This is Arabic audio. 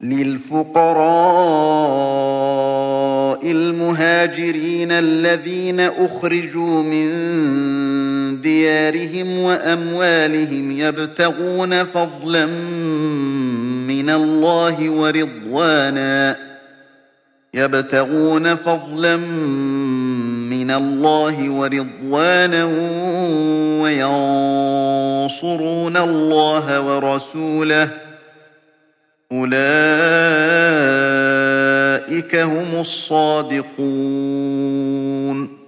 لِلْفُقَرَاءِ الْمُهَاجِرِينَ الَّذِينَ أُخْرِجُوا مِن دِيَارِهِمْ وَأَمْوَالِهِمْ يَبْتَغُونَ فَضْلًا مِّنَ اللَّهِ وَرِضْوَانًا وَيَنصُرُونَ اللَّهَ وَرَسُولَهُ ۚ أُولَٰئِكَ هُمُ الصَّادِقُونَ